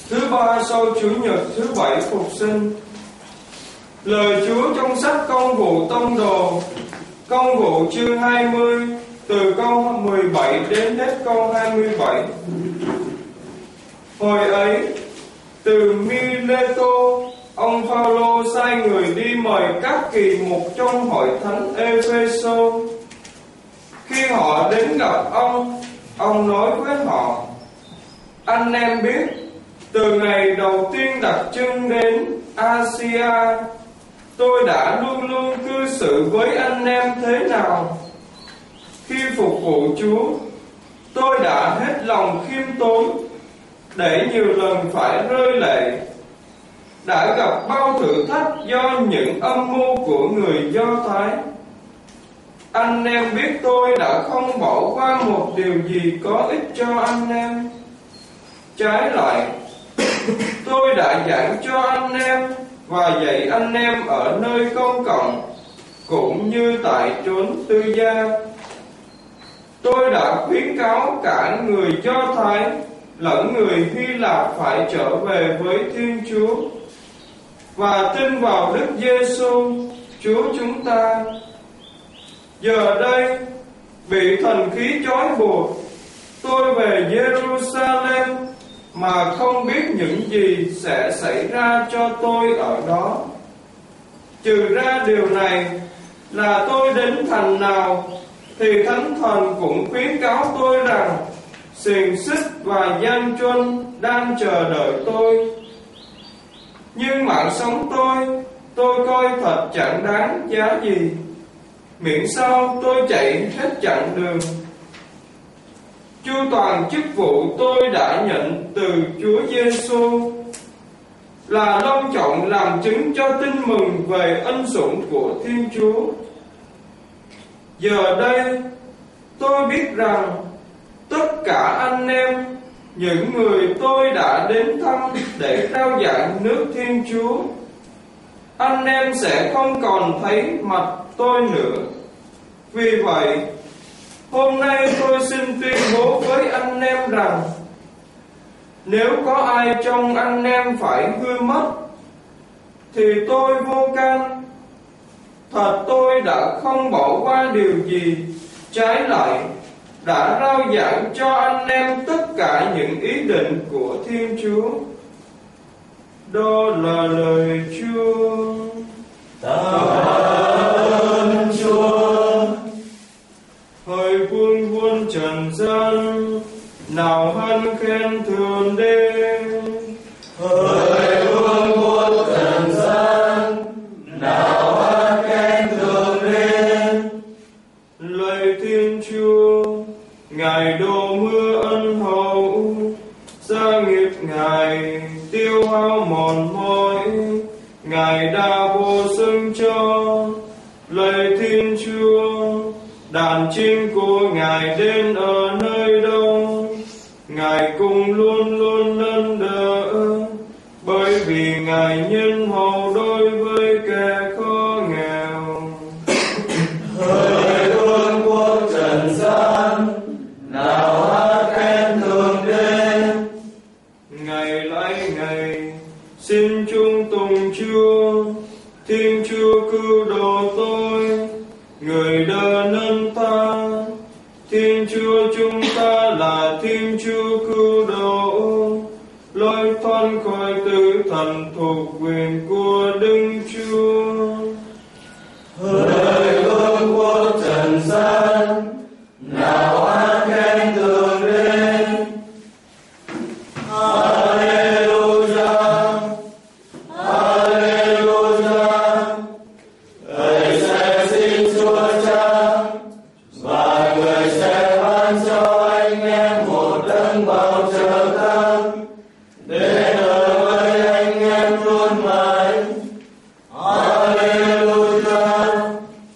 thứ ba sau Chủ nhật thứ bảy phục sinh. Lời Chúa trong sách Công vụ Tông đồ, Công vụ chương 20, từ câu 17 đến hết câu 27. Hồi ấy, từ Mileto, ông Phaolô sai người đi mời các kỳ mục trong hội thánh Epheso. Khi họ đến gặp ông nói với họ: anh em biết, từ ngày đầu tiên đặt chân đến Asia, tôi đã luôn luôn cư xử với anh em thế nào. Khi phục vụ Chúa, tôi đã hết lòng khiêm tốn, để nhiều lần phải rơi lệ, đã gặp bao thử thách do những âm mưu của người Do Thái. Anh em biết tôi đã không bỏ qua một điều gì có ích cho anh em. Trái lại, tôi đã giảng cho anh em và dạy anh em ở nơi công cộng, cũng như tại chốn tư gia. Tôi đã khuyến cáo cả người Do Thái lẫn người Hy Lạp phải trở về với Thiên Chúa và tin vào Đức Giêsu Chúa chúng ta. Giờ đây, bị thần khí trói buộc, tôi về Jerusalem mà không biết những gì sẽ xảy ra cho tôi ở đó. Trừ ra điều này là tôi đến thành nào thì Thánh Thần cũng khuyến cáo tôi rằng xiềng xích và gian truân đang chờ đợi tôi. Nhưng mạng sống tôi coi thật chẳng đáng giá gì, miễn sao tôi chạy hết chặng đường. Chu toàn chức vụ tôi đã nhận từ Chúa Giêsu, là long trọng làm chứng cho tin mừng về ân sủng của Thiên Chúa. Giờ đây tôi biết rằng tất cả anh em, những người tôi đã đến thăm để rao giảng nước Thiên Chúa, anh em sẽ không còn thấy mặt tôi nữa. Vì vậy, hôm nay tôi xin tuyên bố với anh em rằng, nếu có ai trong anh em phải hư mất, thì tôi vô can. Thật tôi đã không bỏ qua điều gì, trái lại đã rao giảng cho anh em tất cả những ý định của Thiên Chúa. Đó là lời Chúa. Tạ ơn Chúa. Hỡi vương quân trần gian, nào hân khen thượng đế. Hỡi vương quân trần gian, nào hân khen thượng đế. Lạy Thiên Chúa, Ngài đổ mưa ân hậu, gia nghiệp Ngài tiêu hao mòn mỏi, Ngài đã bổ sung cho. Lạy Thiên Chúa, đàn chim của Ngài đến ở nơi đâu, Ngài cũng luôn luôn nâng đỡ, bởi vì Ngài nhân hậu đối với kẻ khó nghèo. Hỡi vương quốc trần gian, nào hát khen thượng đế. Ngày lạy ngày, xin chung tùng Chúa. Thiên Chúa cứu độ tôi, người đỡ nâng ta. Thiên Chúa chúng ta là Thiên Chúa cứu độ, lối thoát khỏi tử thần thuộc quyền của Đức Chúa. Hỡi vương quốc trần gian, nào hát khen thượng đế. Hallelujah, Hallelujah. Người sẽ xin Chúa cha, và người sẽ ban cho anh em một đấng bảo trợ khác, để ở với anh em luôn mãi. Hallelujah.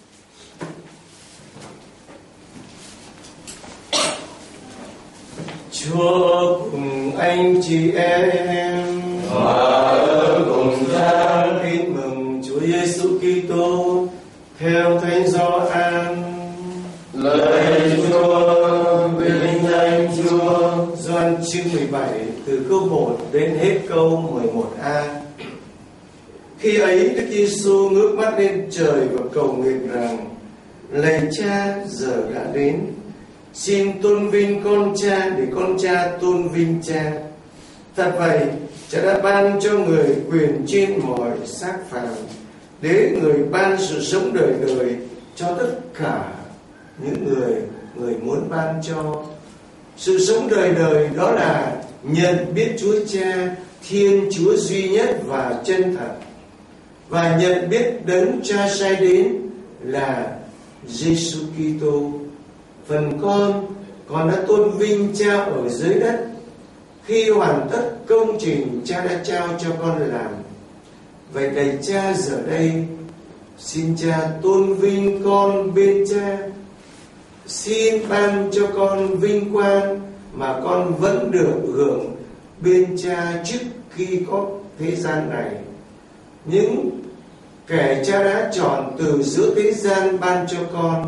Chúa cùng anh chị em Và ở cùng cha. tin mừng Chúa Giêsu Kitô theo Thánh Gioan. Lạy Chúa, vinh danh Chúa. Gioan chương 17 từ câu 1 đến hết câu 11a. Khi ấy Đức Giêsu ngước mắt lên trời và cầu nguyện rằng: Lạy Cha, giờ đã đến, xin tôn vinh con Cha để con Cha tôn vinh Cha. Thật vậy, Cha đã ban cho người quyền trên mọi xác phàm, để người ban sự sống đời đời cho tất cả những người muốn ban cho. Sự sống đời đời đó là nhận biết Chúa Cha, Thiên Chúa duy nhất và chân thật, và nhận biết Đấng Cha sai đến là Giêsu Kitô. Phần con đã tôn vinh Cha ở dưới đất khi hoàn tất công trình Cha đã trao cho con làm. Vậy lạy Cha, giờ đây xin Cha tôn vinh con bên Cha, xin ban cho con vinh quang mà con vẫn được hưởng bên Cha trước khi có thế gian này. Những kẻ Cha đã chọn từ giữa thế gian ban cho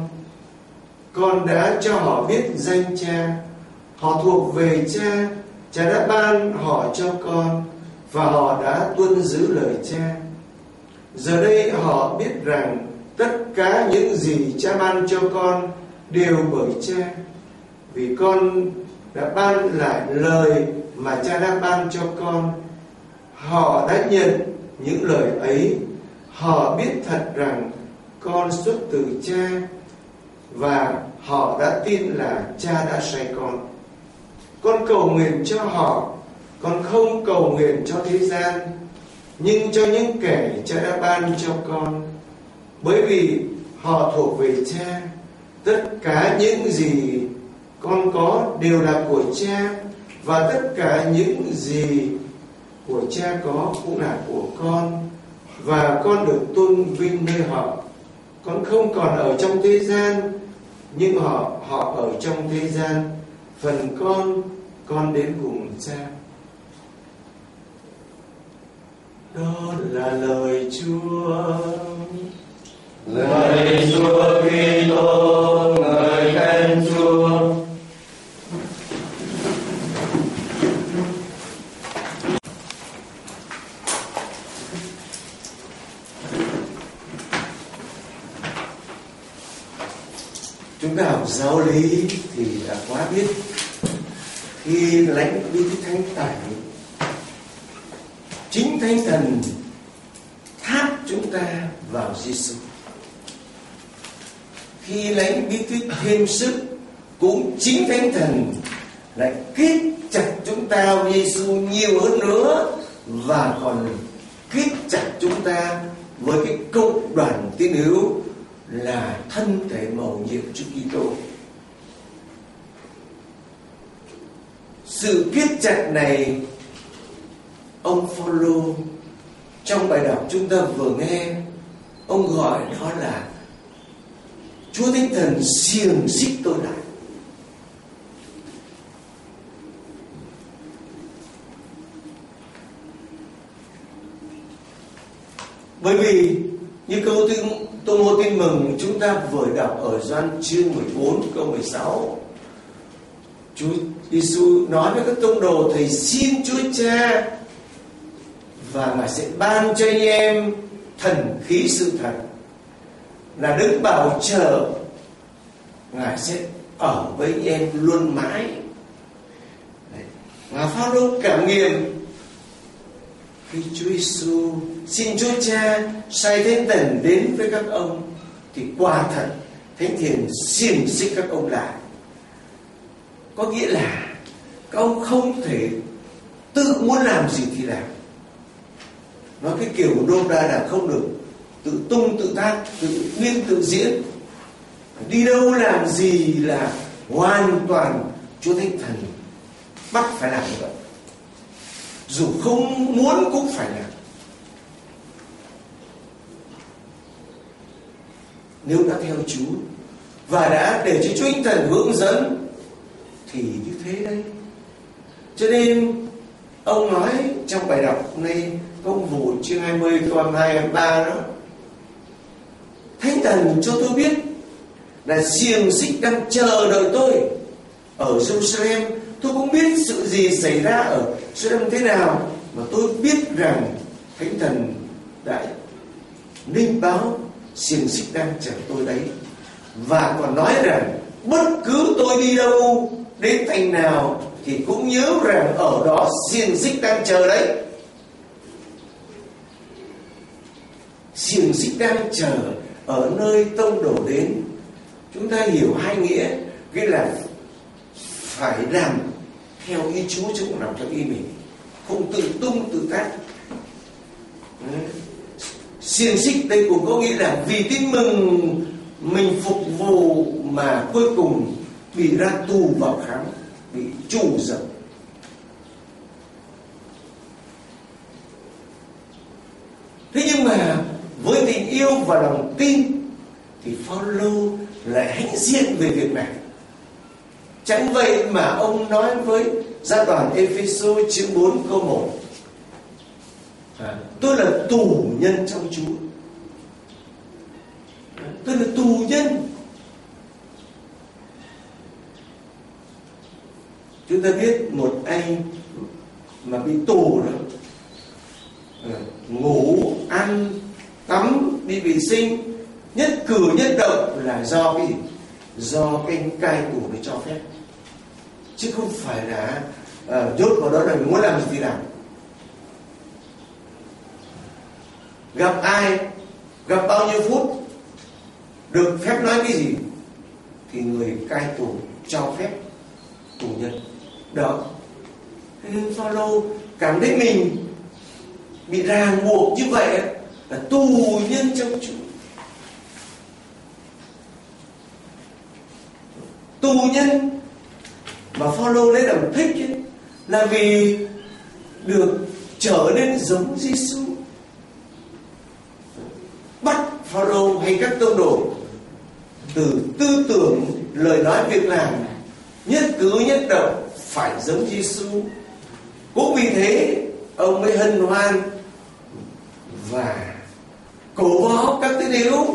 con đã cho họ biết danh Cha. Họ thuộc về Cha, Cha đã ban họ cho con, và họ đã tuân giữ lời Cha. Giờ đây họ biết rằng tất cả những gì Cha ban cho con đều bởi Cha, vì con đã ban lại lời mà Cha đã ban cho con. Họ đã nhận những lời ấy. Họ biết thật rằng con xuất từ Cha, và họ đã tin là Cha đã sai con. Con cầu nguyện cho họ, con không cầu nguyện cho thế gian, nhưng cho những kẻ Cha đã ban cho con, bởi vì họ thuộc về Cha. Tất cả những gì con có đều là của Cha, và tất cả những gì của Cha có cũng là của con, và con được tôn vinh nơi họ. Con không còn ở trong thế gian, nhưng họ ở trong thế gian. Phần con đến cùng Cha. Đó là lời Chúa. Lời Chúa Kitô, ngợi khen Chúa. Chúng ta học giáo lý thì đã quá biết, khi lãnh bí tích thánh tẩy, chính Thánh Thần tháp chúng ta vào Giêsu. Khi lãnh bí tích thêm sức, cũng chính Thánh Thần lại kết chặt chúng ta vào Giêsu nhiều hơn nữa, và còn kết chặt chúng ta với cái cộng đoàn tín hữu là thân thể mầu nhiệm Chúa Kitô. Sự kết chặt này, ông Phaolô trong bài đọc chúng ta vừa nghe, ông gọi đó là Chúa Thánh Thần xiềng xích tôi lại. Bởi vì như câu Tô Mô Tin Mừng chúng ta vừa đọc ở Gioan chương 14 câu 16, Chúa Giêsu nói với các tông đồ: Thầy xin Chúa Cha, và Ngài sẽ ban cho anh em thần khí sự thật, là Đấng bảo trợ. Ngài sẽ ở với anh em luôn mãi. Ngài Phaolô cảm nghiệm khi Chúa Giêsu xin Chúa Cha sai Thánh Thần đến với các ông, thì quả thật Thánh Thần xiềng xích các ông lại. Có nghĩa là các ông không thể tự muốn làm gì thì làm. Nói cái kiểu đô đa là không được tự tung tự tác, tự biên tự diễn. Đi đâu làm gì là hoàn toàn Chúa Thánh Thần bắt phải làm như vậy, dù không muốn cũng phải làm. Nếu đã theo Chúa và đã để cho Chúa Thánh Thần hướng dẫn thì như thế đấy. Cho nên ông nói trong bài đọc này, Công vụ chương 20 câu 22 23 đó: Thánh Thần cho tôi biết là xiềng xích đang chờ đợi tôi ở Jerusalem tôi cũng biết sự gì xảy ra ở Sodom thế nào, mà tôi biết rằng Thánh Thần đã ninh báo xiềng xích đang chờ tôi đấy. Và còn nói rằng bất cứ tôi đi đâu, đến thành nào, thì cũng nhớ rằng ở đó xiềng xích đang chờ đấy. Xiềng xích đang chờ ở nơi tông đổ đến. Chúng ta hiểu hai nghĩa, nghĩa là phải làm theo ý Chúa chứ không làm theo ý mình, không tự tung tự tác. Xiềng xích đây cũng có nghĩa là vì tin mừng mình phục vụ mà cuối cùng bị ra tù vào khám, bị trù dập. Thế nhưng mà với tình yêu và lòng tin thì Phaolô lại hãnh diện về việc này. Chẳng vậy mà ông nói với gia đoàn Epheso chương 4 câu 1: tôi là tù nhân trong Chúa. Tôi là tù nhân. Chúng ta biết một anh mà bị tù đó, ngủ, ăn, tắm, đi vệ sinh, nhất cử nhất động là do cái gì? Do cái cai tù nó cho phép, chứ không phải là nhốt vào đó là mình muốn làm gì thì làm. Gặp ai, gặp bao nhiêu phút, được phép nói cái gì thì người cai tù cho phép tù nhân đó. Thế nên Phaolô cảm thấy mình bị ràng buộc như vậy, là tù nhân trong Chúa. Tù nhân mà Phaolô lấy làm thích ấy, là vì được trở nên giống Giêsu. Bắt Phaolô hay các tông đồ từ tư tưởng, lời nói, việc làm, nhất cử nhất động phải giống Giêsu. Cũng vì thế ông mới hân hoan và cổ vũ các tín hữu.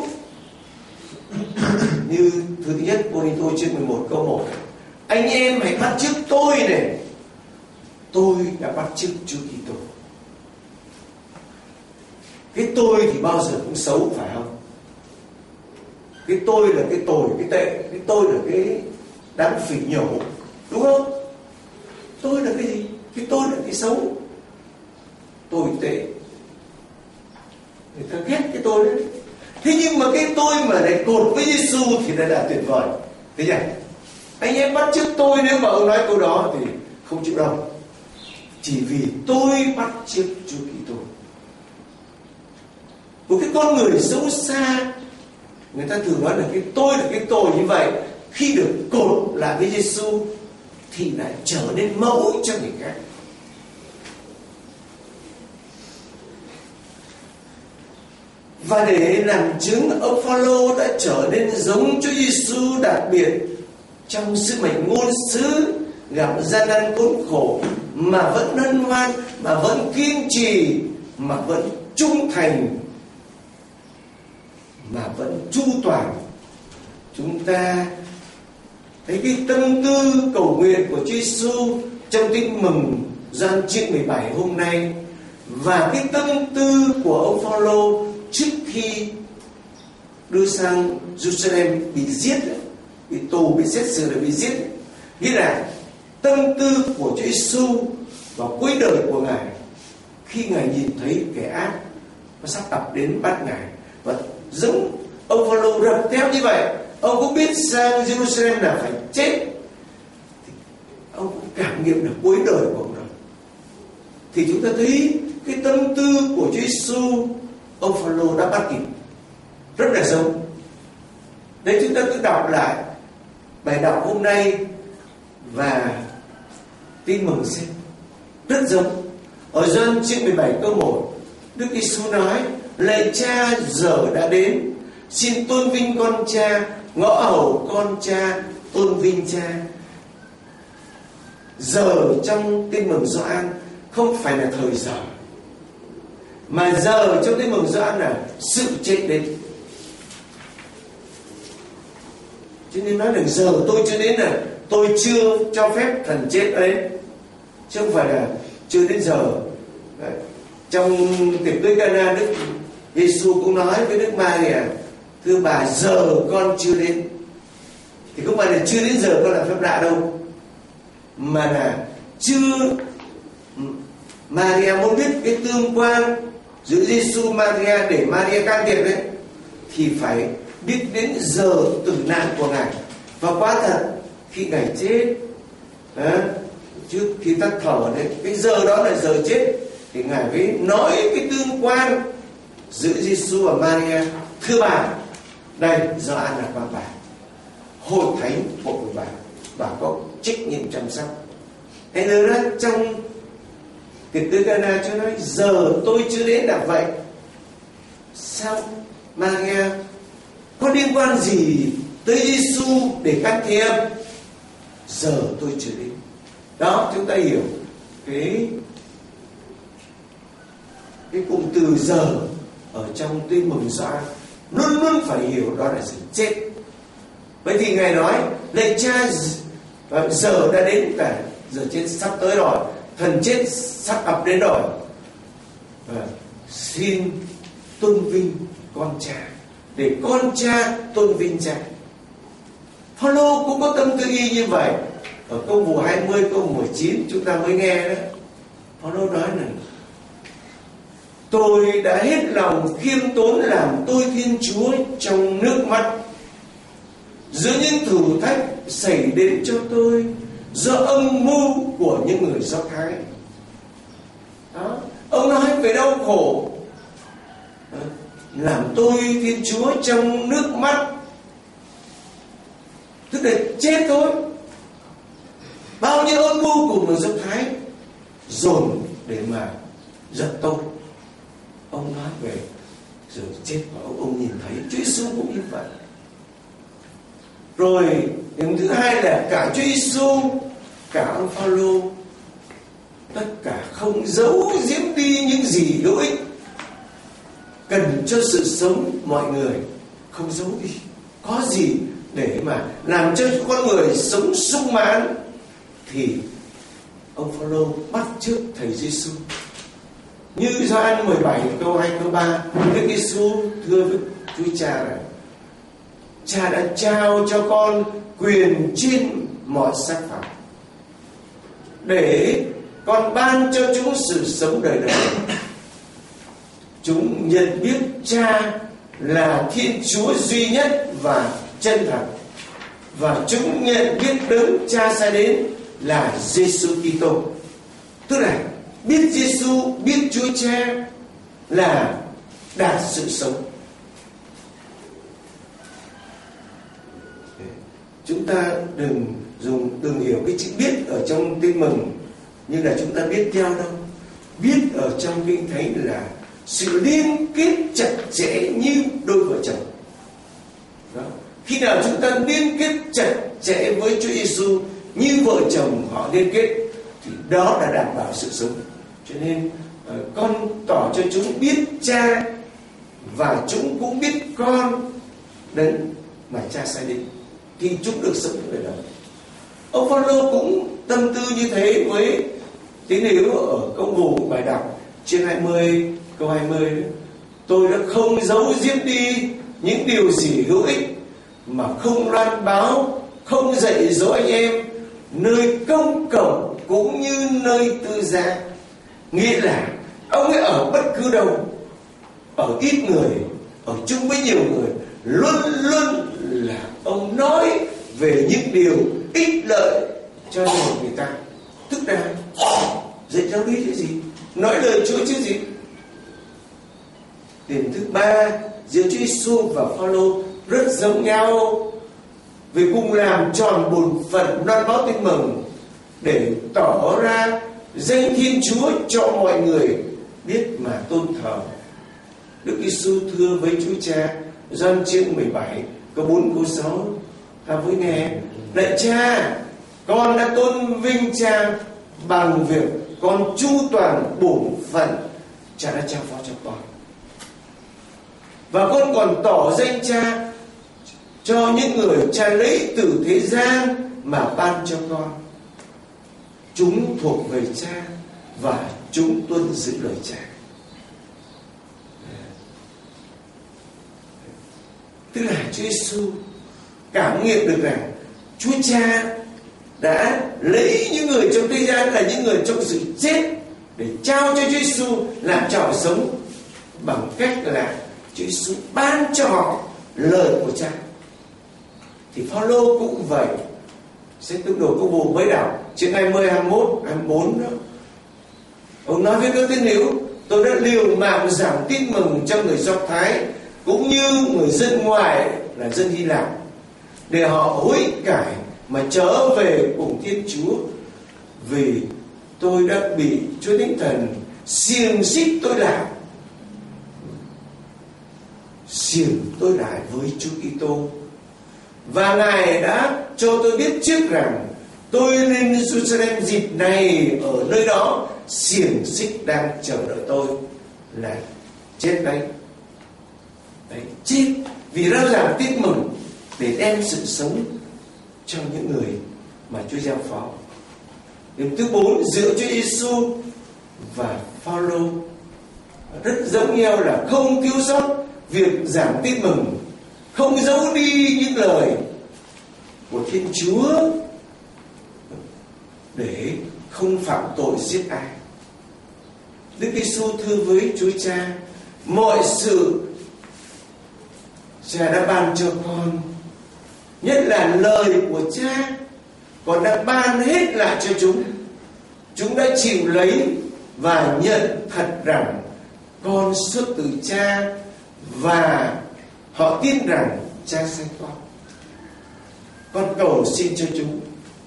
Như thứ nhất Cô-rinh-tô chương 11 câu 1: anh em hãy bắt chước tôi này, tôi đã bắt chước Chúa Kitô. Cái tôi thì bao giờ cũng xấu, phải không? Cái tôi là cái tồi, cái tệ. Cái tôi là cái đáng phỉ nhổ, đúng không? Tôi là cái gì? Cái tôi là cái xấu, tồi tệ. Người ta ghét cái tôi đấy. Thế nhưng mà cái tôi mà lại cột với Giêsu thì đây là tuyệt vời. Thế nhỉ? Anh em bắt chước tôi, nếu mà ông nói câu đó thì không chịu đâu. Chỉ vì tôi bắt chước Chúa Kitô. Một cái con người xấu xa, người ta thường nói là cái tôi là cái tôi như vậy, khi được cột lại với Giêsu thì lại trở nên mẫu cho người khác. Và để làm chứng ông Phaolô đã trở nên giống Chúa Giêsu, đặc biệt trong sứ mệnh ngôn sứ, gặp gian nan khốn khổ mà vẫn hân hoan, mà vẫn kiên trì, mà vẫn trung thành, mà vẫn chu toàn. Chúng ta thấy cái tâm tư cầu nguyện của Chúa Giêsu trong Tin Mừng Gioan chương 17 hôm nay, và cái tâm tư của ông Phaolô trước khi đưa sang Jerusalem bị giết, bị tù, bị xét xử, bị giết. Nghĩa là tâm tư của Chúa Giêsu vào cuối đời của Ngài, khi Ngài nhìn thấy kẻ ác nó sắp tập đến bắt Ngài, và giống ông Phaolô rập theo như vậy, ông cũng biết sang Jerusalem là phải chết, thì ông cũng cảm nghiệm được cuối đời của ông đó. Thì chúng ta thấy cái tâm tư của Chúa Giêsu ông Phaolô đã bắt kịp, rất là giống. Đấy, chúng ta cứ đọc lại bài đọc hôm nay và Tin Mừng xem, rất giống. Ở Gioan chương 17 câu 1, Đức Giêsu nói: lạy Cha, giờ đã đến, xin tôn vinh con Cha, ngõ hầu con Cha, tôn vinh Cha. Giờ trong Tin Mừng Gioan không phải là thời giờ, mà giờ trong Tin Mừng Gioan là sự chết đến. Cho nên nói là giờ tôi chưa đến, là tôi chưa cho phép thần chết ấy, chứ không phải là chưa đến giờ. Đấy. Trong tiệc cưới Cana, Đức Giêsu cũng nói với Đức Maria: thưa bà, giờ con chưa đến. Thì không phải là chưa đến giờ con làm phép lạ đâu, mà là chưa. Maria muốn biết cái tương quan giữa Giêsu Maria để Maria can thiệp đấy, thì phải biết đến giờ tử nạn của Ngài. Và quả thật khi Ngài chết, trước khi tắt thở đấy, cái giờ đó là giờ chết, thì Ngài mới nói cái tương quan giữa Giêsu và Maria: thưa bà, đây giờ ăn là qua bà, hội thánh của bà có trách nhiệm chăm sóc. Thế nên đó, trong tiệc cưới Cana, Chúa nói giờ tôi chưa đến là vậy. Sao Maria có liên quan gì tới Giêsu để can thiệp? Giờ tôi chưa đến. Đó, chúng ta hiểu cái cụm từ giờ ở trong Tin Mừng Gioan, luôn luôn phải hiểu đó là sự chết. Vậy thì Ngài nói: lạy Cha, giờ đã đến, cả giờ chết sắp tới rồi, thần chết sắp ập đến rồi, xin tôn vinh con Cha, để con Cha tôn vinh Cha. Phaolô cũng có tâm tư y như vậy. Ở câu mùa 20, câu 19 chúng ta mới nghe đó, Phaolô nói là: tôi đã hết lòng khiêm tốn làm tôi Thiên Chúa trong nước mắt, giữa những thử thách xảy đến cho tôi do âm mưu của những người Do Thái. Đó, ông nói về đau khổ, làm tôi Thiên Chúa trong nước mắt, tức là chết thôi. Bao nhiêu âm mưu của người Do Thái dồn để mà giật tôi. Ông nói về giờ chết của ông nhìn thấy Chúa Giêsu cũng như vậy. Rồi điểm thứ hai là cả Chúa Giêsu, cả ông Phaolô, tất cả không giấu giếm đi những gì hữu ích cần cho sự sống mọi người, không giấu đi. Có gì để mà làm cho con người sống sung mãn thì ông Phaolô bắt chước thầy Giêsu. Như Gioan 17 câu 2 câu 3, Đức Giêsu thưa với Chúa Cha là: Cha đã trao cho con quyền trên mọi xác phạm, để con ban cho chúng sự sống đời đời. Chúng nhận biết Cha là Thiên Chúa duy nhất và chân thật, và chúng nhận biết đấng Cha sai đến là Giêsu Kitô. Tức là biết Giêsu, biết Chúa Cha là đạt sự sống. Chúng ta đừng hiểu cái chữ biết ở trong Tin Mừng như là chúng ta biết nhau đâu. Biết ở trong Kinh Thánh là sự liên kết chặt chẽ như đôi vợ chồng. Đó. Khi nào chúng ta liên kết chặt chẽ với Chúa Giêsu như vợ chồng họ liên kết, thì đó là đảm bảo sự sống. Cho nên con tỏ cho chúng biết Cha, và chúng cũng biết con đến mà Cha sai đến, thì chúng được sống đời đời. Ông Phaolô cũng tâm tư như thế với tín hữu ở câu mục bài đọc trên 20 câu 20: tôi đã không giấu giếm đi những điều gì hữu ích, mà không loan báo, không dạy dỗ anh em nơi công cộng cũng như nơi tư gia. Nghĩa là ông ấy ở bất cứ đâu, ở ít người, ở chung với nhiều người, luôn luôn là ông nói về những điều ích lợi cho người ta. Tức là dạy giáo lý chứ gì, nói lời Chúa chứ gì. Điểm thứ ba, giữa Chúa Giêsu và Phaolô rất giống nhau vì cùng làm tròn bổn phận loan báo tin mừng để tỏ ra danh Thiên Chúa cho mọi người biết mà tôn thờ. Đức Giêsu thưa với Chúa Cha, Gioan chương 17 câu 4 câu 6, ta với nghe: lạy Cha, con đã tôn vinh Cha bằng việc con chu toàn bổn phận Cha đã trao phó cho con, và con còn tỏ danh Cha cho những người Cha lấy từ thế gian mà ban cho con. Chúng thuộc về Cha và chúng tuân giữ lời Cha. Tức là Chúa Giêsu cảm nghiệm được rằng Chúa Cha đã lấy những người trong thế gian là những người trong sự chết để trao cho Chúa Giêsu làm cho họ sống, bằng cách là Chúa Giêsu ban cho họ lời của Cha. Thì Phaolô cũng vậy. Sách Tông Đồ Công vụ mới đọc chương 20, 21, 24 đó. Ông nói với các tín hữu: tôi đã liều mạng giảng tin mừng cho người Do Thái cũng như người dân ngoài là dân Hy Lạp, để họ hối cải mà trở về cùng Thiên Chúa. Vì tôi đã bị Chúa Thánh Thần xiềng xích tôi lại với Chúa Kitô, và Ngài đã cho tôi biết trước rằng tôi lên Jerusalem dịp này, ở nơi đó xiềng xích đang chờ đợi tôi là chết đấy. Chết vì rao giảng tin mừng để đem sự sống cho những người mà Chúa giao phó. Điểm thứ 4, giữa Chúa Giêsu và Phaolô rất giống nhau là không thiếu sót việc giảng tin mừng, không giấu đi những lời của Thiên Chúa để không phạm tội giết ai. Đức Giêsu thưa với Chúa Cha: mọi sự Cha đã ban cho con, nhất là lời của Cha, con đã ban hết lại cho chúng. Chúng đã chịu lấy và nhận thật rằng con xuất từ Cha, và họ tin rằng Cha sanh con. Con cầu xin cho chúng.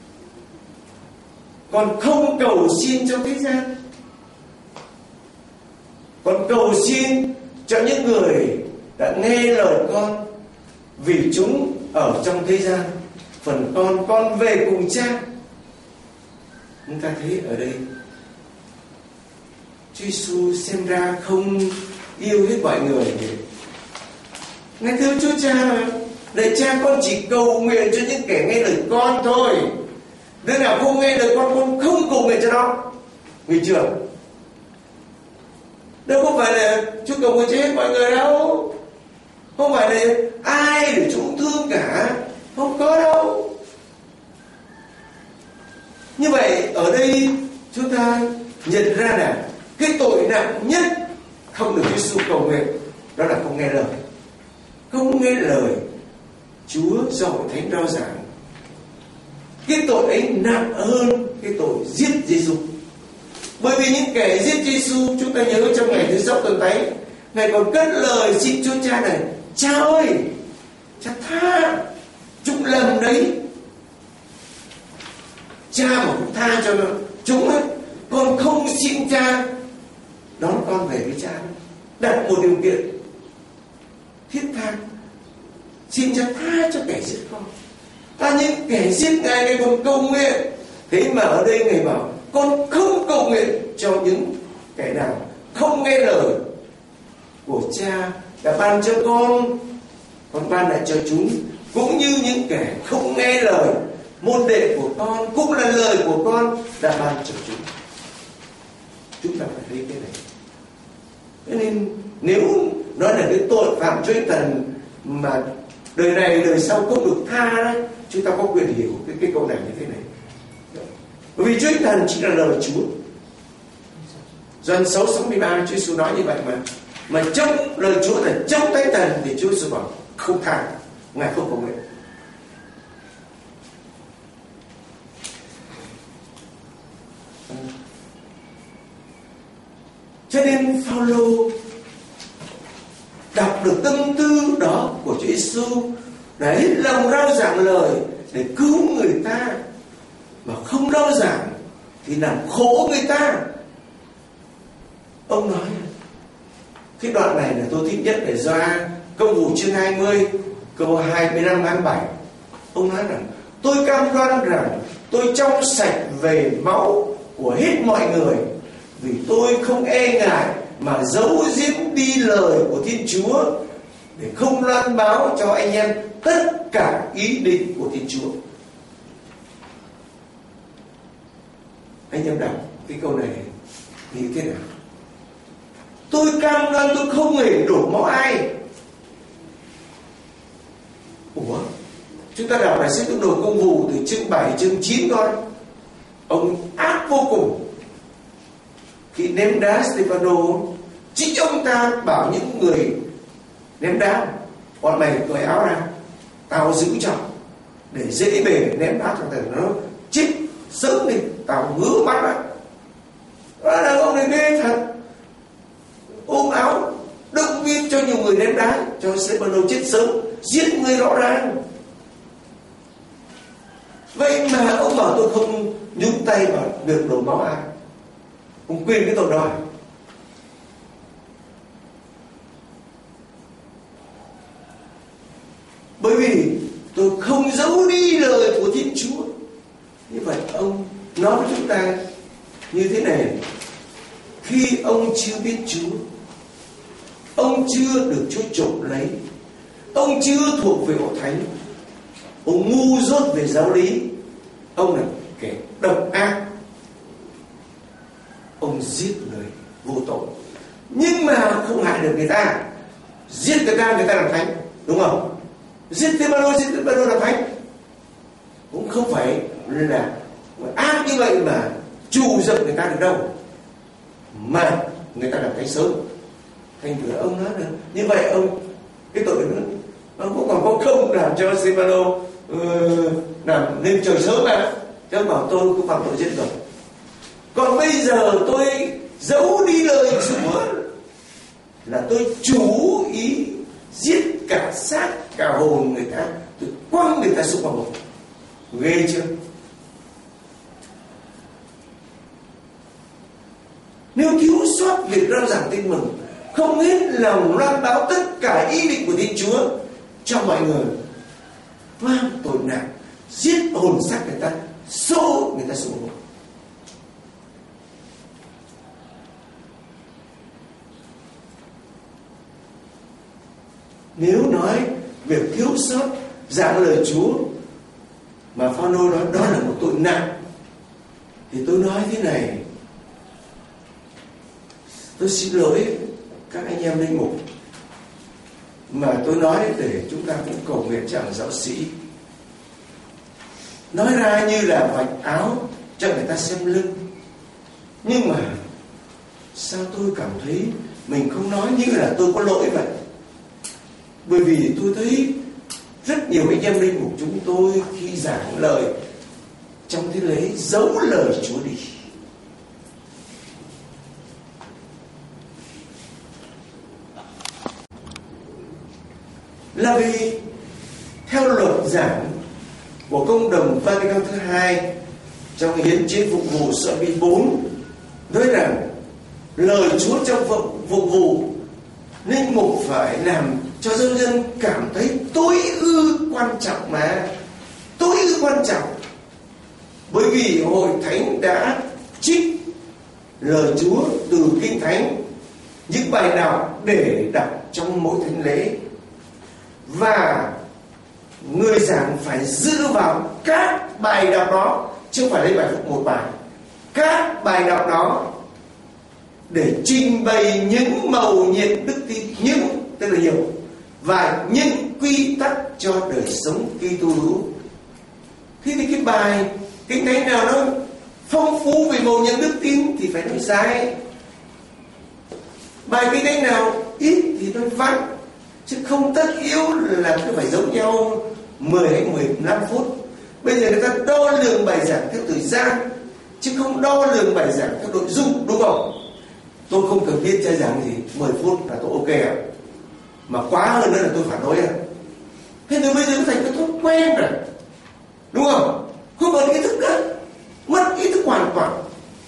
Con không cầu xin cho thế gian. Con cầu xin cho những người đã nghe lời con, vì chúng ở trong thế gian. Phần con về cùng Cha. Chúng ta thấy ở đây Chúa Giêsu xem ra không yêu hết mọi người. Ngài thưa Chúa Cha: để Cha, con chỉ cầu nguyện cho những kẻ nghe lời con thôi. Đứa nào không nghe lời con không cầu nguyện cho nó. Vì chưa? Đâu không phải là Chúa cầu nguyện cho hết mọi người đâu. Không phải là ai để Chúa thương cả. Không có đâu. Như vậy ở đây chúng ta nhận ra là cái tội nặng nhất không được Chúa Giêsu cầu nguyện, đó là không nghe lời. Không nghe lời Chúa do Hội Thánh rao giảng. Cái tội ấy nặng hơn cái tội giết Giêsu. Bởi vì những kẻ giết Giêsu, chúng ta nhớ trong ngày thứ 6 tuần Tây, Ngài còn cất lời xin Chúa Cha này: Cha ơi, Cha tha chúng lầm đấy. Cha mà cũng tha cho nó chúng ấy, con không xin Cha đón con về với Cha. Đặt một điều kiện thiết tha: xin Cha tha cho kẻ giết con. Những kẻ giết Ngài còn cầu nguyện. Thế mà ở đây Ngài bảo con không cầu nguyện cho những kẻ nào không nghe lời của Cha đã ban cho con ban lại cho chúng. Cũng như những kẻ không nghe lời môn đệ của con, cũng là lời của con đã ban cho chúng. Chúng ta phải thấy cái này. Cho nên nếu nói là cái tội phạm Chúa Thần mà đời này đời sau không được tha đấy, chúng ta có quyền hiểu cái câu này như thế này. Bởi vì Chúa Thần chỉ là lời Chúa. Gioan 6:63 Chúa Giêsu nói như vậy mà trong lời Chúa là trong Thánh Thần, thì Chúa Giêsu bảo không tha, Ngài không cầu nguyện. Cho nên Phaolô đọc được tâm tư đó của Chúa Giêsu, để lòng rao giảng lời để cứu người ta, mà không rao giảng thì làm khổ người ta. Ông nói cái đoạn này là tôi thích nhất để Gioan Công vụ chương 20 câu 25-27. Ông nói rằng tôi cam đoan rằng tôi trong sạch về máu của hết mọi người, vì tôi không e ngại mà giấu giếm đi lời của Thiên Chúa, để không loan báo cho anh em tất cả ý định của Thiên Chúa. Anh em đọc cái câu này nghĩ thế nào? Tôi cam đoan tôi không hề đổ máu ai. Ủa? Chúng ta đọc lại sách Tông Đồ Công vụ từ chương 7, chương 9 thôi. Ông ác vô cùng. Khi ném đá Stefano, chính ông ta bảo những người ném đá: bọn mày cởi áo ra, tao giữ cho, để dễ bề ném đá cho thằng nó chết sớm đi, tao ngứa mắt á. Đó là ông này ghê thật. Ôm áo động viên cho nhiều người ném đá, cho Stefano chết sớm, giết người rõ ràng. Vậy mà ông bảo tôi không nhúng tay vào việc đổ máu ai. Ông quên cái tội đó. Bởi vì tôi không giấu đi lời của Thiên Chúa. Như vậy ông nói với chúng ta như thế này: khi ông chưa biết Chúa, ông chưa được Chúa trộm lấy, ông chưa thuộc về hội thánh, ông ngu dốt về giáo lý, ông là kẻ độc ác, ông giết người vô tội, nhưng mà không hại được người ta. Giết người ta làm thánh, đúng không? Giết Stefano làm thánh, cũng không phải là ác như vậy mà trù dập người ta được đâu, mà người ta làm thánh sớm. Thành thử ông nói là như vậy ông cái tội nữa, ông cũng còn có công làm cho Stefano làm nên trời sớm mà. Chứ ông bảo tôi cũng phạm tội giết rồi. Còn bây giờ tôi giấu đi lời Chúa là tôi chủ ý giết cả xác cả hồn người ta, tôi quăng người ta xuống vào một. Ghê chưa? Nếu thiếu sót việc rao giảng tin mừng, không hết lòng loan báo tất cả ý định của Thiên Chúa cho mọi người, mang tội nặng, giết hồn xác người ta, xô người ta xuống một. Nếu nói việc thiếu sót giảng lời Chúa mà Phao-nô nói đó là một tội nặng, thì tôi nói thế này: tôi xin lỗi các anh em linh mục, mà tôi nói để chúng ta cũng cầu nguyện cho giáo sĩ. Nói ra như là vạch áo cho người ta xem lưng, nhưng mà sao tôi cảm thấy mình không nói như là tôi có lỗi vậy? Bởi vì tôi thấy rất nhiều anh em linh mục chúng tôi khi giảng lời trong thế lễ giấu lời Chúa đi. Là vì theo luật giảng của Công đồng Vatican thứ 2 trong hiến chế phục vụ sơ bí 4 nói rằng lời Chúa trong phục vụ linh mục phải làm cho giáo dân cảm thấy tối ư quan trọng, mà tối ư quan trọng, bởi vì hội thánh đã trích lời Chúa từ Kinh Thánh, những bài đọc để đọc trong mỗi thánh lễ, và người giảng phải dựa vào các bài đọc đó, chứ không phải lấy bài đọc một bài, các bài đọc đó để trình bày những mầu nhiệm đức tin, những tức là nhiều, và những quy tắc cho đời sống Kitô hữu. Thế thì cái bài Kinh Thánh nào nó phong phú về mầu nhiệm đức tin thì phải nói dài, bài Kinh Thánh nào ít thì nói vắn, chứ không tất yếu là cứ phải giống nhau 10 hay 15 phút. Bây giờ người ta đo lường bài giảng theo thời gian, chứ không đo lường bài giảng theo nội dung, đúng không? Tôi không cần biết trai giảng gì, 10 phút là tôi ok ạ. Mà quá hơn nữa là tôi phản đối ạ. Thế từ bây giờ nó thành cái thói quen rồi, đúng không? Không còn ý thức nữa, mất ý thức hoàn toàn.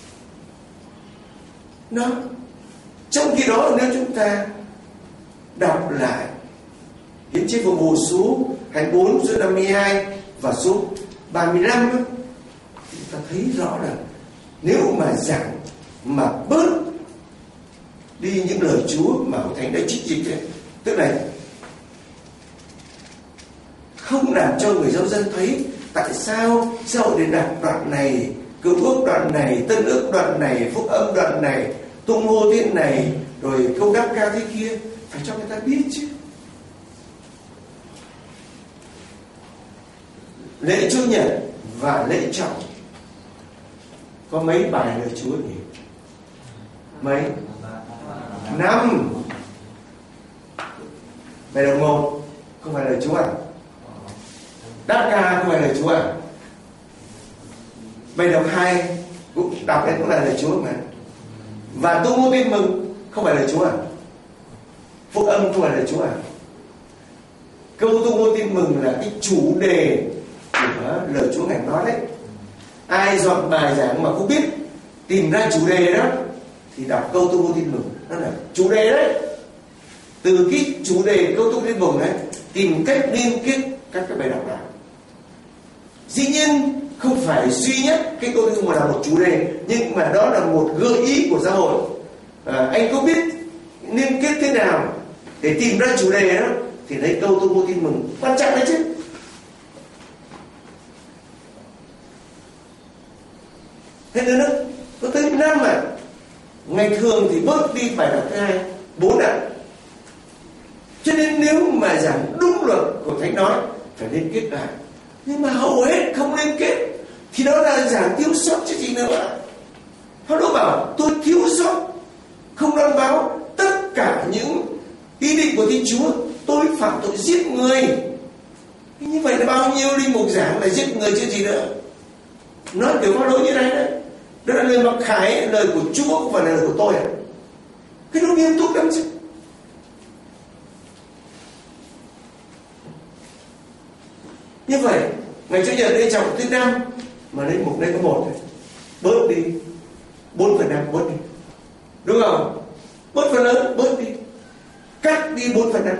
Đó. Trong khi đó nếu chúng ta đọc lại hiến chế phục vụ số 24, số 52 và số 35, chúng ta thấy rõ là nếu mà giảng mà bớt đi những lời Chúa mà hội thánh đã trích dịch ấy, tức là không làm cho người giáo dân thấy tại sao xã hội để đặt đoạn này Cựu ước đoạn này, Tân ước đoạn này, Phúc âm đoạn này, tung hô thế này, rồi câu đáp ca thế kia, phải cho người ta biết chứ. Lễ Chúa Nhật và lễ trọng có mấy bài lời Chúa nhỉ? Mấy? 5. Bài đầu 1 không phải lời Chúa à? Đáp ca không phải lời Chúa à? Bài đầu 2 cũng đọc đấy cũng là lời Chúa mà. Và tung hô tin mừng không phải lời Chúa à? Phúc âm không phải lời Chúa à? Câu tung hô tin mừng là cái chủ đề của lời Chúa Ngài nói đấy. Ai dọn bài giảng mà không biết tìm ra chủ đề đó thì đọc câu tung hô tin mừng, đó là chủ đề đấy. Từ cái chủ đề câu tung hô tin mừng đấy tìm cách liên kết các cái bài đọc đó. Dĩ nhiên không phải duy nhất cái câu tung hô là một chủ đề, nhưng mà đó là một gợi ý của xã hội. Anh có biết liên kết thế nào để tìm ra chủ đề đó thì lấy câu tung hô tin mừng quan trọng đấy chứ. Thế nên nó có tới 5 à. Ngày thường thì bớt đi bài đọc thứ 2, 4 à. Cho nên nếu mà giảng đúng luật của Thánh nói phải liên kết lại, nhưng mà hầu hết không liên kết thì đó là giảng thiếu sót chứ gì nữa. Phaolô bảo tôi thiếu sót, không loan báo tất cả những ý định của Thiên Chúa, tôi phạm tội giết người. Như vậy là bao nhiêu linh mục giảng là giết người chứ gì nữa. Nói kiểu Phaolô như này đấy. Đó là lời mặc khải, lời của Chúa không phải là lời của tôi à? Cái đó nghiêm túc lắm chứ. Như vậy ngày Chủ nhật lễ trọng thứ 5 mà linh mục đây có 1 này, bớt đi 4/5 bớt đi, đúng không? Bớt phần lớn bớt đi, cắt đi 4/5.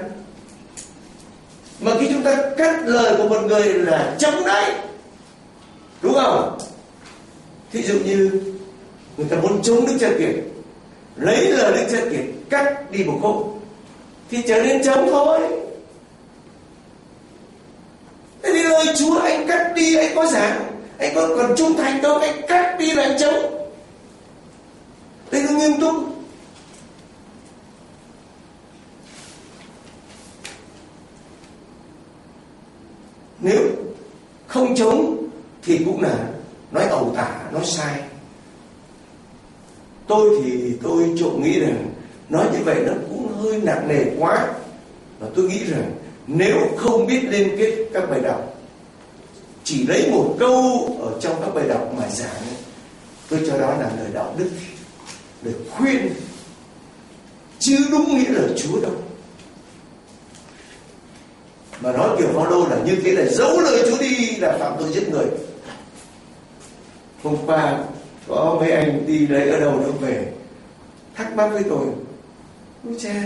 Mà khi chúng ta cắt lời của một người là chống đấy, đúng không? Thí dụ như người ta muốn chống Đức Cha Kiệt, lấy lời Đức Cha Kiệt cắt đi một khúc thì trở nên chống thôi. Thế thì lời Chúa anh cắt đi, anh có giảng, anh có còn trung thành đâu, anh cắt đi là anh chống. Đây là nghiêm túc. Nếu không chống thì cũng là nói ẩu tả, nói sai. Tôi thì tôi trộm nghĩ rằng nói như vậy nó cũng hơi nặng nề quá. Và tôi nghĩ rằng nếu không biết liên kết các bài đọc, chỉ lấy một câu ở trong các bài đọc mà giảng, tôi cho đó là lời đạo đức, lời khuyên, chứ đúng nghĩa lời Chúa đâu. Mà nói kiểu Phaolô là như thế là giấu lời Chúa đi là phạm tội giết người. Hôm qua có mấy anh đi lấy ở đâu đâu về thắc mắc với tôi: ôi cha,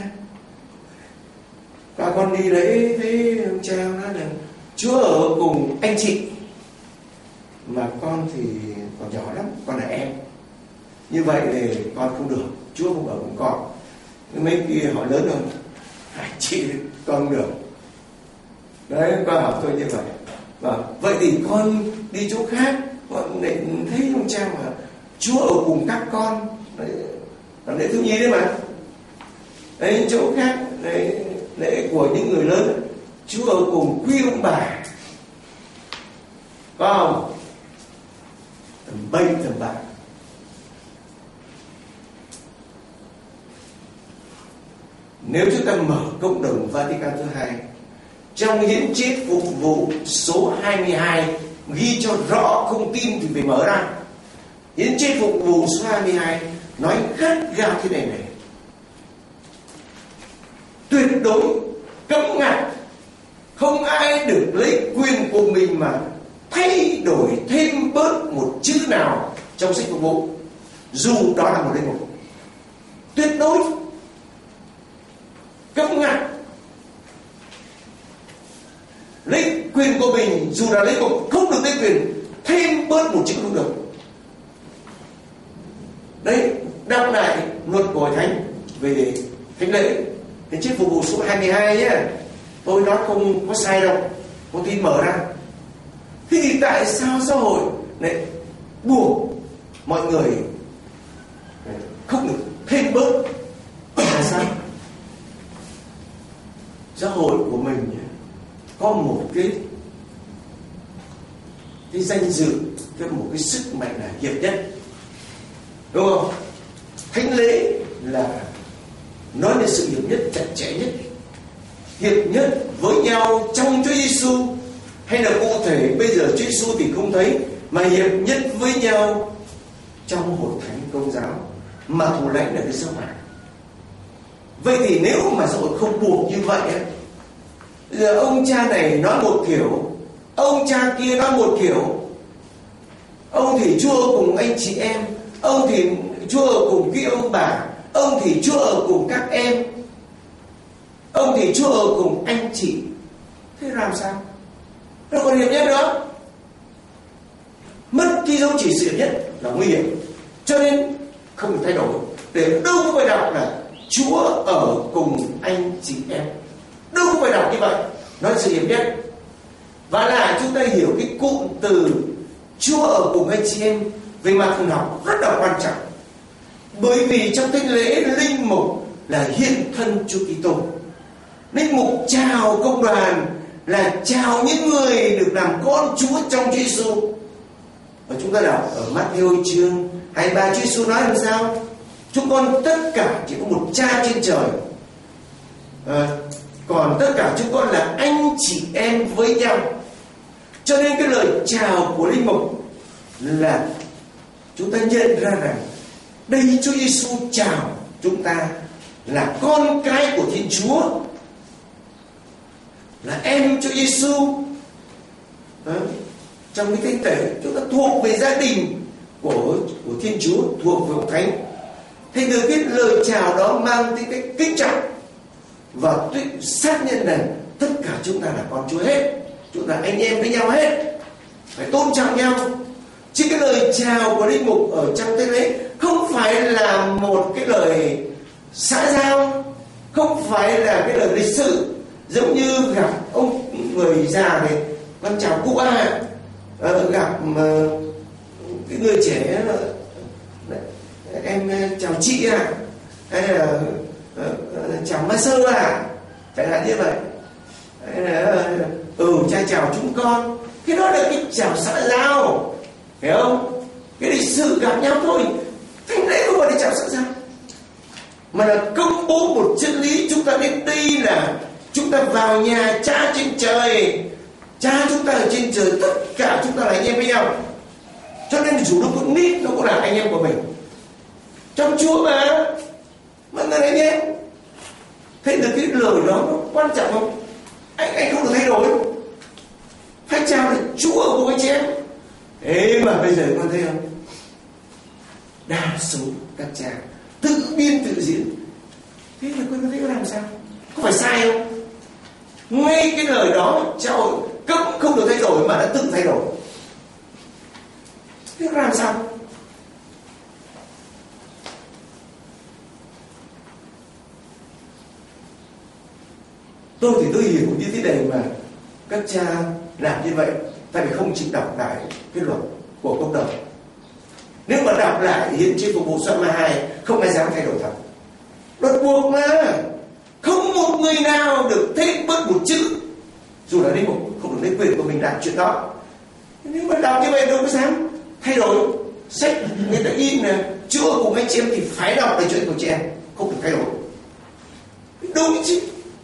và con đi lấy thấy ông cha nói là Chúa ở cùng anh chị, mà con thì còn nhỏ lắm, con là em, như vậy thì con không được, Chúa không ở cùng con. Mấy kia họ lớn hơn, anh chị con không được. Đấy, con học tôi như vậy. Và vậy thì con đi chỗ khác, con lại thấy ông cha mà Chúa ở cùng các con, là lễ thứ nhì đấy mà. Đấy, chỗ khác đấy, lễ của những người lớn, Chúa ở cùng quý ông bà, có không? Tầm bay tầm bạc. Nếu chúng ta mở cộng đồng Vatican thứ 2, trong hiến chết phục vụ số 22 ghi cho rõ, không tin thì phải mở ra. Hiến chết phục vụ số 22 nói gắt gao thế này này: tuyệt đối cấm ngặt, không ai được lấy quyền của mình mà thay đổi thêm bớt một chữ nào trong sách phục vụ, dù đó là một linh mục. Tuyệt đối cấm ngặt, lấy quyền của mình dù là lấy mục, không được lấy quyền thêm bớt một chữ không được. Đấy, đọc lại luật của Thánh về thánh lễ, cái chiếc phục vụ số 22 nhé. Tôi nói không có sai đâu, có tin mở ra. Thế thì tại sao xã hội lại buộc mọi người không được thêm bớt. Là sao? Giáo hội của mình có một cái danh dự, một cái sức mạnh là hiệp nhất, đúng không? Thánh lễ là nói đến sự hiệp nhất chặt chẽ nhất, hiệp nhất với nhau trong Chúa Giêsu, hay là cụ thể bây giờ Chúa Giêsu thì không thấy, mà hiệp nhất với nhau trong hội thánh Công giáo, mà thủ lãnh là cái giáo hội. Vậy thì nếu mà giáo hội không buộc như vậy, giờ ông cha này nói một kiểu, ông cha kia nói một kiểu, ông thì Chúa ở cùng anh chị em, ông thì Chúa ở cùng cái ông bà, ông thì Chúa ở cùng các em, ông thì Chúa ở cùng anh chị. Thế làm sao? Nó còn hiệp nhất nữa. Mất cái dấu chỉ sự nhất là nguy hiểm. Cho nên không được thay đổi. Để đâu có phải đọc là Chúa ở cùng anh chị em, đâu có phải đọc như vậy. Nói sự hiệp nhất. Và là chúng ta hiểu cái cụm từ Chúa ở cùng anh chị em về mặt thần học rất là quan trọng. Bởi vì trong thánh lễ linh mục là hiện thân Chúa Kitô. Linh mục chào công đoàn là chào những người được làm con Chúa trong Chúa Giêsu. Và chúng ta đọc ở Matthew chương 23, Chúa Giêsu nói làm sao? Chúng con tất cả chỉ có một cha trên trời, còn tất cả chúng con là anh chị em với nhau. Cho nên cái lời chào của linh mục là chúng ta nhận ra rằng đây Chúa Giêsu chào chúng ta là con cái của Thiên Chúa, là em Chúa Giêsu. Trong cái thánh thể chúng ta thuộc về gia đình của Thiên Chúa, thuộc về Hội Thánh. Thế từ cái lời chào đó mang tính cách kính trọng và xác nhận rằng tất cả chúng ta là con Chúa hết, chúng ta anh em với nhau hết, phải tôn trọng nhau. Chứ cái lời chào của linh mục ở trong thánh lễ không phải là một cái lời xã giao, không phải là cái lời lịch sự giống như gặp ông người già này con chào cụ gặp cái người trẻ em chào chị hay là chào master chẳng hạn như vậy, hay là cha chào chúng con. Cái đó là cái chào xã giao, hiểu không? Cái lịch sự gặp nhau thôi. Thánh lễ không phải để chào xã giao, mà là công bố một chân lý. Chúng ta đến đây là chúng ta vào nhà cha trên trời, cha chúng ta ở trên trời, tất cả chúng ta là anh em với nhau. Cho nên dù nó cũng nít, nó cũng là anh em của mình trong Chúa mà là anh em. Thế được cái lời đó nó quan trọng không? Anh không được thay đổi. Phải chào là Chúa ở cùng anh chị em. Thế mà bây giờ con thấy không? Đa số các cha tự biên tự diễn. Thế là con thấy có làm sao? Có phải sai không? Ngay cái lời đó cháu không được thay đổi mà đã tự thay đổi. Thế làm sao? Tôi hiểu như thế này mà các cha làm như vậy, tại vì không chịu đọc lại cái luật của cộng đồng. Nếu mà đọc lại hiến chương phục vụ soạn 2 không ai dám thay đổi thật. Luật buộc mà không một người nào được thêm bớt một chữ, dù là linh mục không được lấy quyền của mình làm chuyện đó. Nếu mà đọc như vậy đâu có dám thay đổi. Sách người ta in là Chúa cùng anh chị em thì phải đọc về chuyện của chị em, không được thay đổi. Đúng chứ.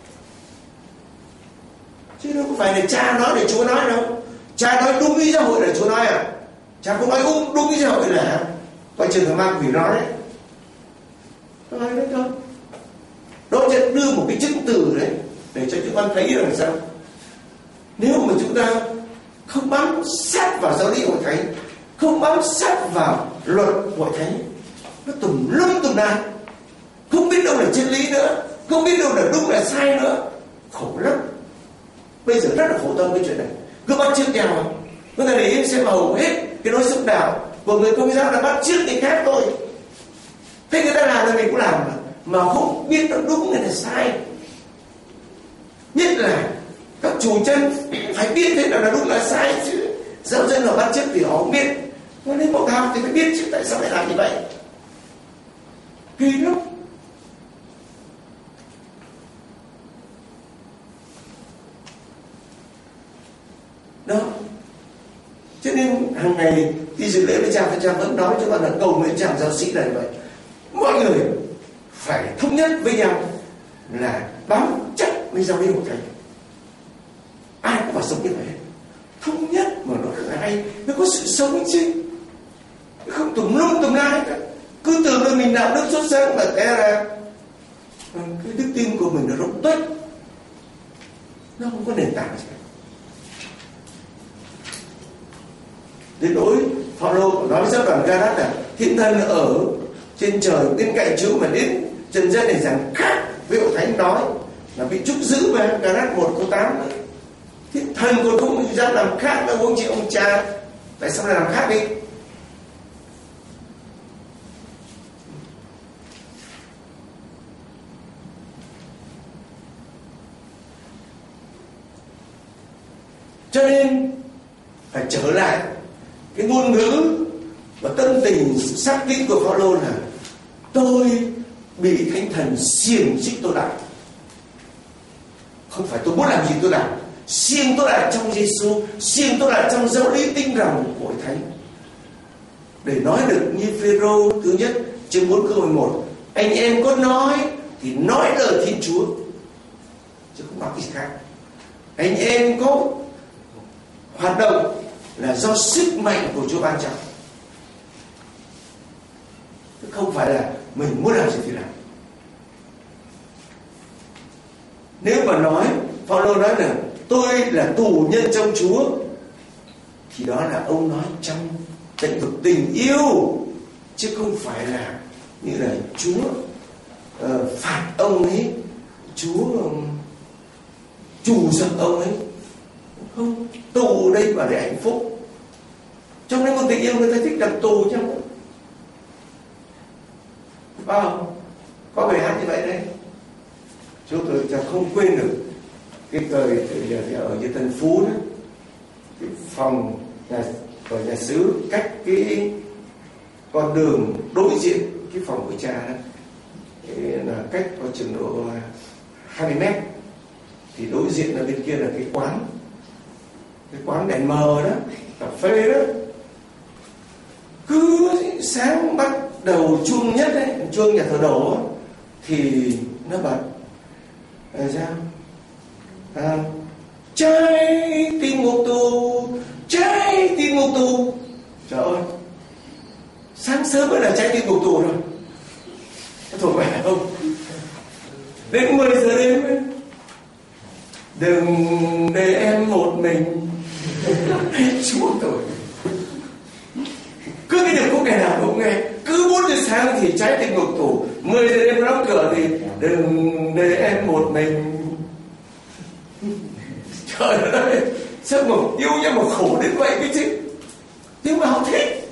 Chứ đâu có phải là cha nói để Chúa nói đâu. Cha nói đúng ý giáo hội là Chúa nói à? Cha không nói đúng ý giáo hội là coi chừng là ma quỷ nói đấy. Nói đấy thôi. Đó sẽ đưa một cái chứng từ đấy để cho chúng con thấy là sao. Nếu mà chúng ta không bám sát vào giáo lý hội thánh, không bám sát vào luật hội thánh, nó tùm lum tùm la, không biết đâu là chân lý nữa, không biết đâu là đúng là sai nữa, khổ lắm. Bây giờ rất là khổ tâm cái chuyện này. Cứ bắt chước nhau, người ta để ý xem hầu hết cái nói xúc đạo của người Công giáo là bắt chước người khác thôi. Thế người ta làm thì mình cũng làm mà không biết nó đúng hay là sai. Nhất là các chủ chân phải biết thế nào là đúng là sai chứ. Giáo dân họ bắt chước thì họ không biết. Nó đến một học thì phải biết chứ tại sao lại làm như vậy. Kỳ lắm. Đó. Cho nên hàng ngày khi dự lễ với cha vẫn nói cho bạn là cầu nguyện chàng giáo sĩ là vậy. Mọi người phải thống nhất với nhau là bám chắc với giáo lý Hội Thánh. Ai cũng phải sống như vậy. Thống nhất mà nó rất là hay, nó có sự sống chứ. Không tùm lum tùm la hết cả. Cứ tưởng là mình đạo đức xuất sắc mà té ra cái đức tin của mình nó rỗng tuếch. Nó không có nền tảng gì cả. Đến nỗi Phaolô nói với giáo đoàn Ga-lát là Thiên Thần ở trên trời bên cạnh Chúa mà đến trần gian này rằng khác với Hội Thánh nói là bị trúc giữ mà. Ga-lát 1 câu 8 nữa. Thiên Thần còn không dám làm khác đâu, ông chị ông cha. Tại sao lại làm khác đi? Cho nên phải trở lại cái ngôn ngữ và tâm tình xác tín của Phaolô là tôi bị Thánh Thần xiềng xích tôi lại. Không phải tôi muốn làm gì tôi làm, xiềng tôi lại trong Giêsu, xiềng tôi lại trong giáo lý tinh ròng của Hội Thánh. Để nói được như Phêrô thứ nhất chương 4 câu 11, anh em có nói thì nói lời Thiên Chúa chứ không nói gì khác. Anh em có hoạt động là do sức mạnh của Chúa ban cho, không phải là mình muốn làm gì thì làm. Nếu mà nói Phaolô nói là tôi là tù nhân trong Chúa thì đó là ông nói trong lĩnh vực tình yêu, chứ không phải là như là Chúa phạt ông ấy, Chúa trù dập ông ấy. Không, tù ở đây mà để hạnh phúc. Trong cái môn tình yêu người ta thích làm tù chứ không? Có bài hát như vậy đấy. Chúng tôi chẳng không quên được cái thời ở như Tân Phú đó, cái phòng ở nhà xứ cách cái con đường đối diện cái phòng của cha đó, là cách có chừng độ 20 mét. Thì đối diện là bên kia là cái quán đèn mờ đó, cà phê đó. Cứ sáng bắt đầu chuông nhất đấy, chuông nhà thờ đồ thì nó bật sao? Trái tim ngục tù, trái tim ngục tù. Trời ơi, sáng sớm mới là trái tim ngục tù rồi. Có thuộc về không? Đến 10 giờ đêm ấy. Đừng để em một mình. Chúa tôi. Cứ cái điều khúc này nào cũng nghe. Cứ 4 giờ sáng thì trái tim ngục tù, 10 giờ đêm đóng cửa thì đừng để em một mình. Trời ơi, sao mà yêu nhau mà khổ đến vậy cái chứ. Nhưng mà họ thích.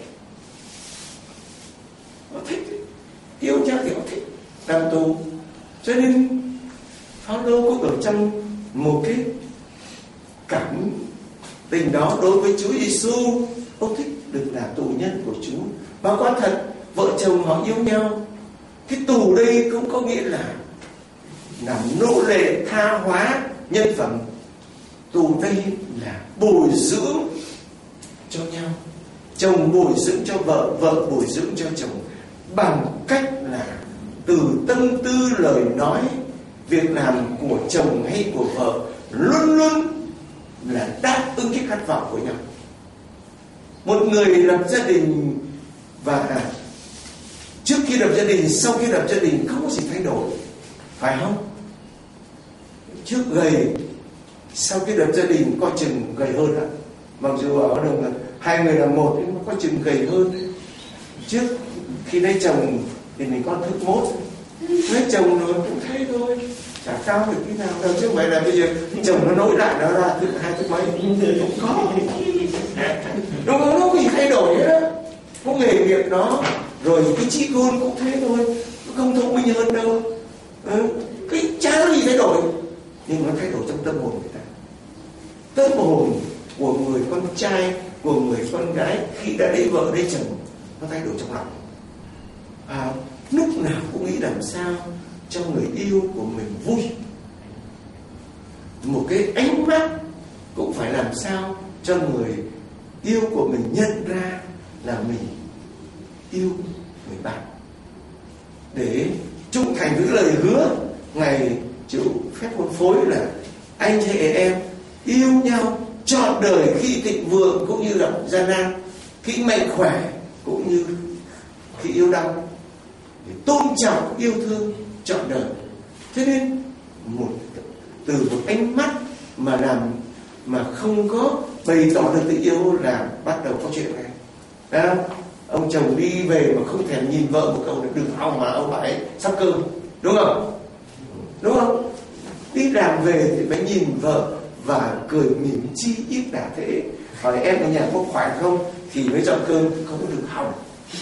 Họ thích. Yêu nhau thì họ thích làm tù. Cho nên Phaolô cũng ở trong một cái cảm tình đó đối với Chúa Giêsu. Ông thích được là tù nhân của Chúa. Và quả thật vợ chồng họ yêu nhau. Cái tù đây cũng có nghĩa là nô lệ tha hóa nhân phẩm. Tù đây là bồi dưỡng cho nhau. Chồng bồi dưỡng cho vợ, vợ bồi dưỡng cho chồng, bằng cách là từ tâm tư lời nói, việc làm của chồng hay của vợ luôn luôn là đáp ứng cái khát vọng của nhau. Một người lập gia đình và trước khi lập gia đình, sau khi lập gia đình không có gì thay đổi, phải không? Trước gầy, sau khi lập gia đình có chừng gầy hơn ạ. Mặc dù ở đồng là hai người là một nhưng mà có chừng gầy hơn. Trước khi lấy chồng thì mình có thước mốt, lấy chồng rồi cũng thế thôi, chả cao được cái nào đâu. Chứ không phải là bây giờ chồng nó nối lại nó ra hai thước mấy, không có. Đúng không? Nó không gì thay đổi hết á. Có nghề nghiệp đó, rồi cái trí khôn cũng thế thôi, nó không thông minh hơn đâu. Cái chả gì thay đổi, nhưng nó thay đổi trong tâm hồn người ta. Tâm hồn của người con trai, của người con con gái khi đã lấy vợ lấy chồng nó thay đổi trong lòng. Lúc nào cũng nghĩ làm sao cho người yêu của mình vui. Một cái ánh mắt cũng phải làm sao cho người yêu của mình nhận ra là mình yêu người bạn, để trung thành với lời hứa ngày chịu phép hôn phối là anh chị em yêu nhau trọn đời, khi thịnh vượng cũng như gặp gian nan, khi mạnh khỏe cũng như khi yêu đau, để tôn trọng yêu thương trọn đời. Thế nên từ một ánh mắt mà làm mà không có bày tỏ được tình yêu là bắt đầu có chuyện này. Đấy, ông chồng đi về mà không thèm nhìn vợ một câu là đừng hòng mà ông bà ấy sắp cơm, đúng không? Đúng không? Đi làm về thì phải nhìn vợ và cười mỉm chi ít đã thế. Hỏi em ở nhà có khỏe không thì mới dọn cơm, không có đừng hòng.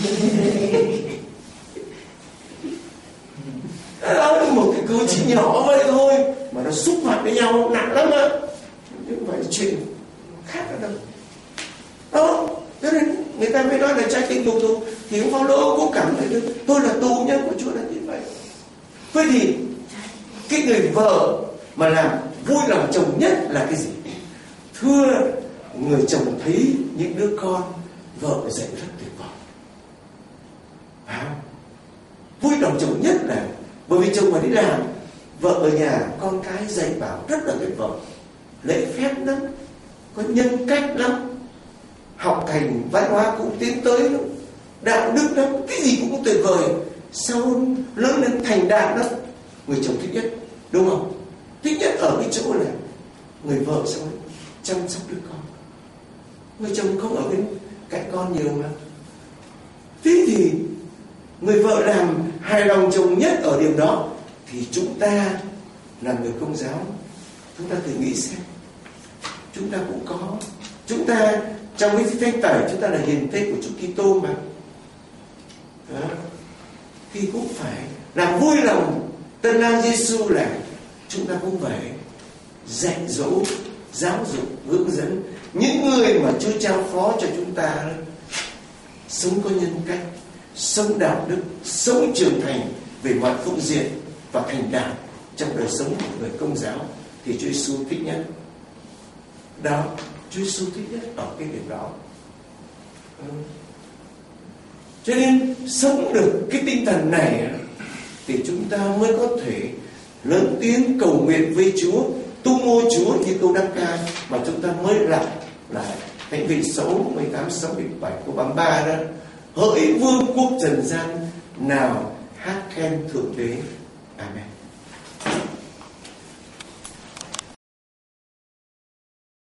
Một cái cử chỉ nhỏ vậy thôi mà nó xúc phạm với nhau nặng lắm á, chứ không phải chuyện khác ở đâu. Đó, cho nên người ta mới nói là trai tình tù tù, thì ông Phaolô cũng cảm thấy được tôi là tù nhân của Chúa là như vậy. Vậy thì cái người vợ mà làm vui lòng chồng nhất là cái gì? Thưa người chồng, thấy những đứa con vợ dạy rất tuyệt vời. Vui lòng chồng nhất là bởi vì chồng mà đi làm, vợ ở nhà con cái dạy bảo rất là tuyệt vời, lễ phép lắm, có nhân cách lắm, học hành văn hóa cũng tiến tới lắm, đạo đức lắm, cái gì cũng tuyệt vời. Sau lớn lên thành đạt lắm. Người chồng thích nhất, đúng không? Thích nhất ở cái chỗ là người vợ sau ấy chăm sóc đứa con. Người chồng không ở bên cạnh con nhiều mà. Thế thì người vợ làm hài lòng chồng nhất ở điểm đó, thì chúng ta là người Công giáo, chúng ta thử nghĩ xem, chúng ta cũng có, chúng ta trong cái thanh tẩy chúng ta là hiền thê của Chúa Kitô mà. Đó. Thì cũng phải làm vui lòng Tân Lang Giêsu, là chúng ta cũng phải dạy dỗ, giáo dục, hướng dẫn những người mà Chúa trao phó cho chúng ta sống có nhân cách, sống đạo đức, sống trưởng thành về mọi phương diện và thành đạt trong đời sống của người Công giáo, thì Chúa Giêsu thích nhất. Đó, Chúa Giêsu thích nhất ở cái điểm đó. Cho nên sống được cái tinh thần này thì chúng ta mới có thể lớn tiếng cầu nguyện với Chúa, tu mô Chúa như câu đăng ca mà chúng ta mới lặp lại Thánh Vị Số 18:6-7 câu 33 đó. Hỡi vương quốc trần gian, nào hát khen Thượng Đế. Amen.